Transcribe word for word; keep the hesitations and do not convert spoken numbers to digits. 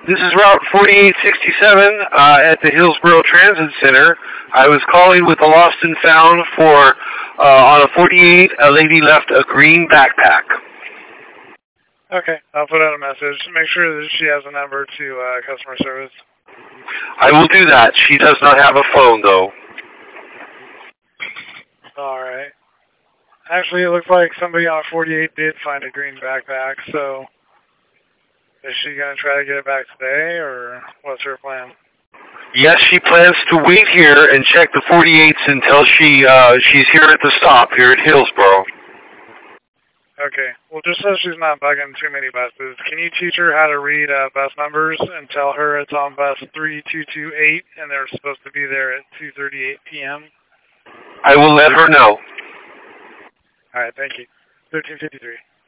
This is Route forty-eight sixty-seven uh, at the Hillsborough Transit Center. I was calling with a lost and found for, uh, on a forty-eight, a lady left a green backpack. Okay, I'll put out a message. Make sure that she has a number to uh, customer service. I will do that. She does not have a phone, though. All right. Actually, it looks like somebody on forty-eight did find a green backpack, so is she going to try to get it back today, or what's her plan? Yes, she plans to wait here and check the forty-eights until she uh, she's here at the stop here at Hillsborough. Okay. Well, just so she's not bugging too many buses, can you teach her how to read uh, bus numbers and tell her it's on bus three two two eight and they're supposed to be there at two thirty-eight p.m.? I will let her know. All right, thank you. thirteen fifty-three.